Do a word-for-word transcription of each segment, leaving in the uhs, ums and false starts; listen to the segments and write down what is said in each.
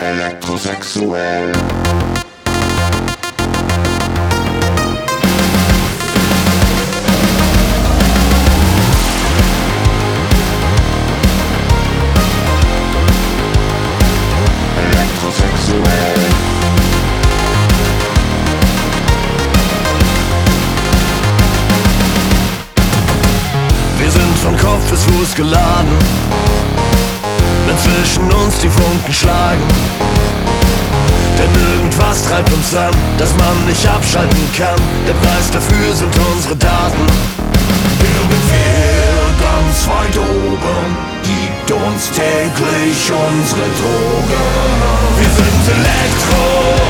Elektrosexuell. Elektrosexuell. Wir sind von Kopf bis Fuß geladen, wenn zwischen uns die Funken schlagen. Denn irgendwas treibt uns an, das man nicht abschalten kann. Der Preis dafür sind unsere Daten. Irgendwer ganz weit oben gibt uns täglich unsere Drogen. Wir sind elektro,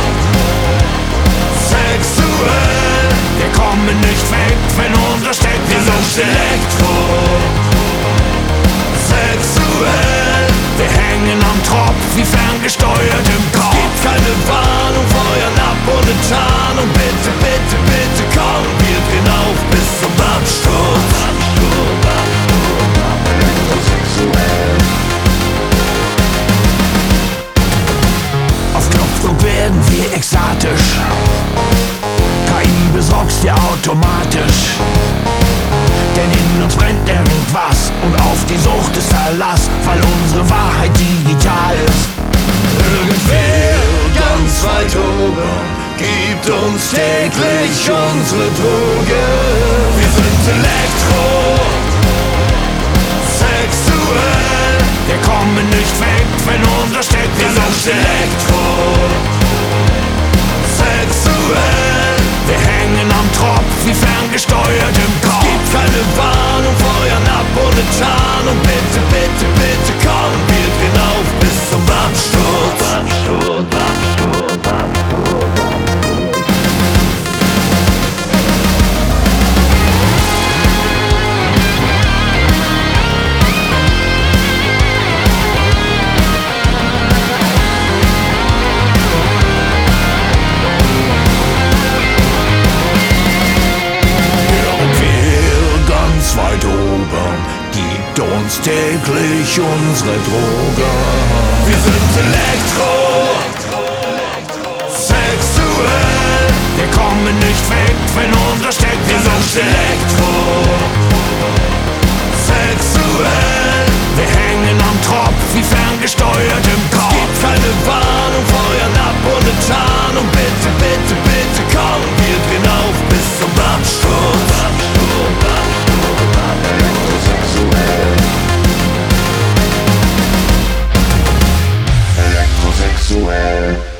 sexuell. Wir kommen nicht weg, wenn unser Steck. Wir sind elektro, sexuell. Wir hängen am Tropf wie ferngesteuert im Kopf. Es gibt keine Warnung, feuern ab ohne Tarnung. Bitte, bitte, bitte komm, wir drehen auf bis zum Absturz. Elektrosexuell. Auf Knopfdruck werden wir exatisch. K I besorgt's dir automatisch. Denn in uns brennt irgendwas und auf die Sucht ist Verlass, weil unsere Wahrheit digital ist. Irgendwer ganz weit oben gibt uns täglich unsere Drogen. Wir sind elektro, sexuell. Wir kommen nicht weg, wenn unser Steck. Wir sind elektro, sexuell. Wir hängen am Tropf wie ferngesteuert im Kopf. Es gibt keine Warnung, feuern ab ohne Tarnung. Bitte, bitte, bitte komm, wir drehen auf bis zum Absturz. Absturz, Absturz, Absturz. Weit oben gibt uns täglich unsere Drogen. Wir sind elektro, sexuell. Wir kommen nicht weg, wenn unser Steck. Wir sind elektro, sexuell. Wir hängen am Tropf wie ferngesteuert im Kopf. Es gibt keine Warnung, feuern ab ohne Tarnung. Bitte, bitte, bitte komm, wir drehen auf bis zum Absturz. Elektrosexuell.